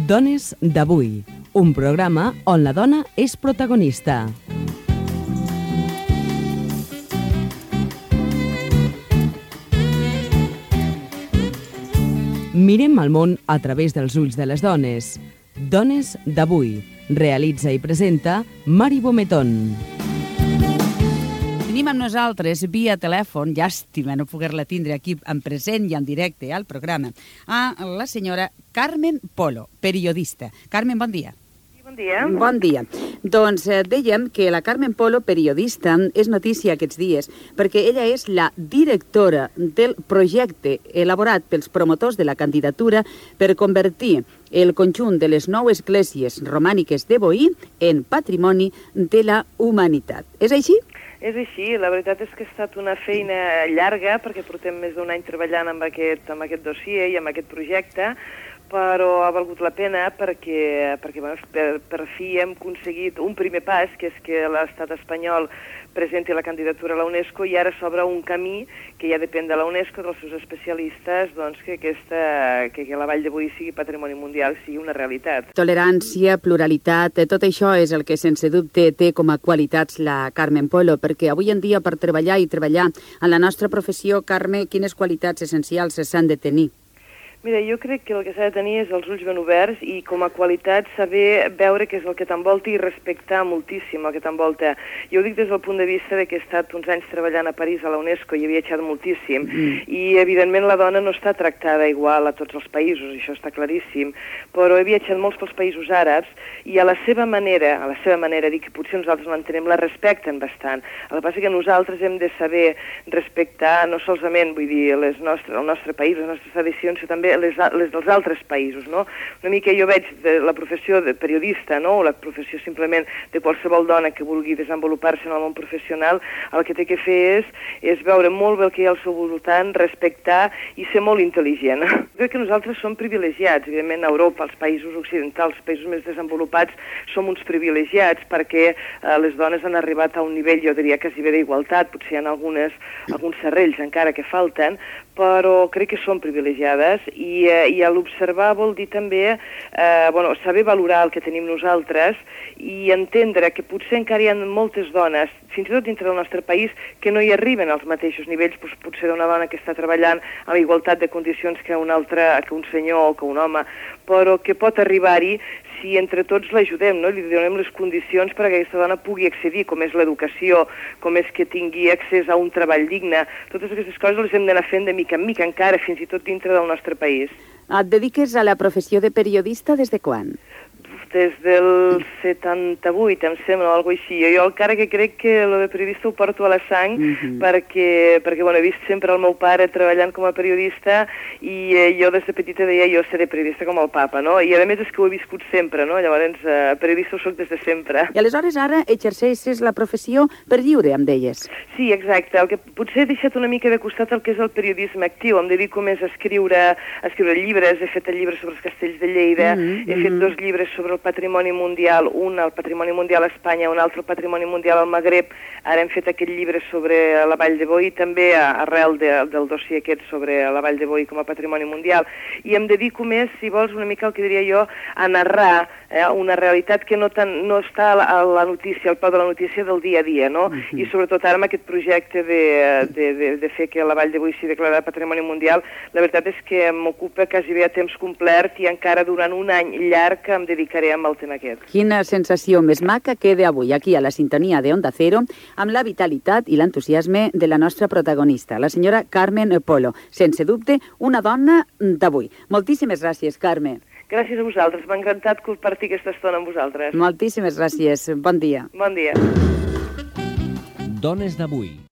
Dones d'avui, un programa on la dona és protagonista. Mirem el món a través dels ulls de les dones. Dones d'avui. Realitza i presenta Mari Bometón. Tenim amb nosaltres, via telèfon, llàstima no poder-la tindre aquí en present i en directe al programa, a la senyora Carmen Polo, periodista. Carmen, bon dia. Bon dia. Bon dia. Doncs dèiem que la Carmen Polo, periodista, és notícia aquests dies perquè ella és la directora del projecte elaborat pels promotors de la candidatura per convertir el conjunt de les 9 esglésies romàniques de Boí en patrimoni de la humanitat. És així? És així, la veritat és que ha estat una feina llarga perquè portem més d'un any treballant amb aquest dossier i amb aquest projecte, però ha valgut la pena perquè per fi hem aconseguit un primer pas, que és que l'estat espanyol presenti la candidatura a la UNESCO, i ara s'obre un camí que ja depèn de la UNESCO, dels seus especialistes, doncs que la Vall de Boí sigui patrimoni mundial, sigui una realitat. Tolerància, pluralitat, tot això és el que sense dubte té com a qualitats la Carmen Polo, perquè avui en dia per treballar en la nostra professió, Carme, quines qualitats essencials s'han de tenir? Mira, jo crec que el que s'ha de tenir és els ulls ben oberts i com a qualitat saber veure què és el que t'envolta i respectar moltíssim el que t'envolta. Jo ho dic des del punt de vista que he estat uns anys treballant a París a la UNESCO i he viatjat moltíssim i evidentment la dona no està tractada igual a tots els països, això està claríssim, però he viatjat molts pels països àrabs i a la seva manera, dic que potser nosaltres no entenem, la respecten bastant. El que passa que nosaltres hem de saber respectar no solament, vull dir, el nostre país, les nostres tradicions, sinó també les dels altres països, no? Una mica jo veig la professió de periodista, no? O la professió simplement de qualsevol dona que vulgui desenvolupar-se en el món professional, el que té que fer és veure molt bé el que hi ha al seu voltant, respectar i ser molt intel·ligent. Crec que nosaltres som privilegiats, evidentment a Europa, als països occidentals, els països més desenvolupats, som uns privilegiats perquè les dones han arribat a un nivell, jo diria, quasi bé d'igualtat, potser hi ha alguns serrells encara que falten, però crec que som privilegiades i a l'observar vol dir també saber valorar el que tenim nosaltres i entendre que potser encara hi ha moltes dones, fins i tot dintre del nostre país, que no hi arriben als mateixos nivells, potser d'una dona que està treballant amb igualtat de condicions que un senyor o que un home, però que pot arribar-hi si entre tots l'ajudem, no? Li donem les condicions perquè aquesta dona pugui accedir, com és l'educació, com és que tingui accés a un treball digne. Totes aquestes coses les hem d'anar fent de mica en mica encara, fins i tot dintre del nostre país. Et dediques a la professió de periodista des de quan? Des del 78, em sembla, o alguna cosa així. Jo encara que crec que el de periodista ho porto a la sang perquè he vist sempre el meu pare treballant com a periodista i jo des de petita deia jo seré periodista com el papa, no? I a més és que ho he viscut sempre, no? Llavors, periodista ho soc des de sempre. I aleshores ara exerceixes la professió per lliure, em deies? Sí, exacte. El que potser he deixat una mica de costat el que és el periodisme actiu. Em dedico més a escriure llibres. He fet el llibre sobre els castells de Lleida, he fet 2 llibres sobre el patrimoni mundial, un al patrimoni mundial a Espanya, un altre al patrimoni mundial al Magreb. Ara hem fet aquest llibre sobre la Vall de Boí, també arrel del dossier aquest sobre la Vall de Boí com a patrimoni mundial. I em dedico més, si vols, una mica el que diria jo, a narrar una realitat que no està a la notícia, al peu de la notícia del dia a dia, no? I sobretot ara amb aquest projecte de fer que la Vall de Boí sigui declarada patrimoni mundial, la veritat és que m'ocupa quasi bé a temps complet i encara durant un any llarg em dedicaré amb el tema aquest. Quina sensació més maca queda avui aquí a la sintonia de Onda Cero amb la vitalitat i l'entusiasme de la nostra protagonista, la senyora Carmen Polo. Sense dubte, una dona d'avui. Moltíssimes gràcies, Carme. Gràcies a vosaltres. M'ha encantat compartir aquesta estona amb vosaltres. Moltíssimes gràcies. Bon dia. Bon dia. Dones d'avui.